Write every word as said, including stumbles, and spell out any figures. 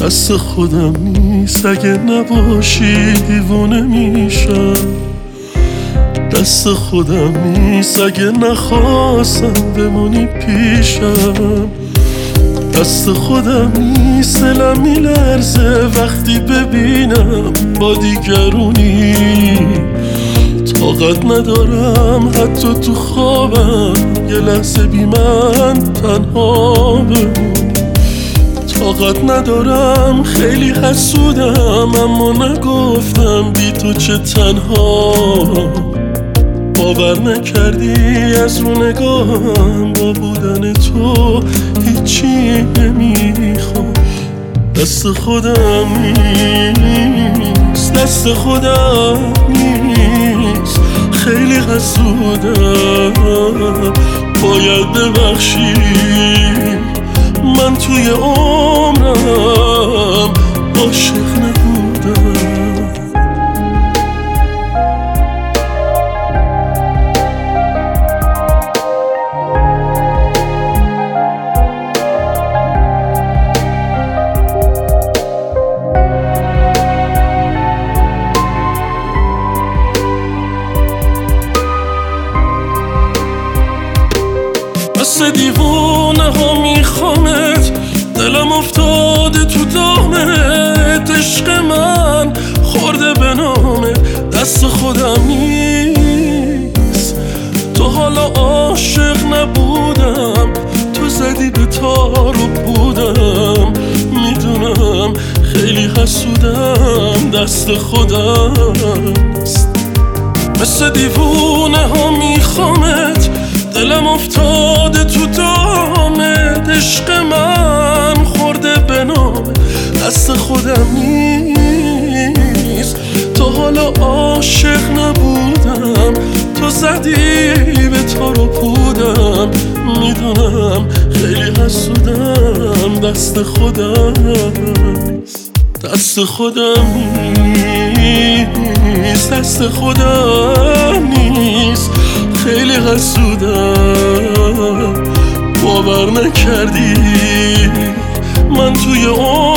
دست خودم نیست، اگه نباشی دیوونه میشم. دست خودم نیست اگه نخواستم بمونی پیشم. دست خودم نیست، دلم میلرزه وقتی ببینم با دیگرونی. طاقت ندارم حتی تو خوابم یه لحظه بی من تنها بمون. طاقت ندارم، خیلی حسودم اما نگفتم بی تو چه تنها. باور نکردی از رو نگاهم با بودن تو هیچی نمیخوام. دست خودم نیست، دست خودم نیست، خیلی حسودم. باید ببخشی، من توی عمرم عاشق نبودم. مثل دیوونه ها میخوامت، دلم افتاده تو دامت. عشق من خورده به نامت، دست خودم نیست. تو حالا عاشق نبودم، تو زدی به تار و بودم. میدونم خیلی حسودم، دست خودم است. مثل دیوونه ها میخوامت، دلم افتاده تو دامت. عشق من خورده به نامت، دست خودم نیست. تو حالا عاشق نبودم، تو زدی به تار و پودم. میدونم خیلی حسودم، دست خودم نیست. دست خودم نیست، دست خودم نیست، خیلی حسودم. باور نکردی من توی اون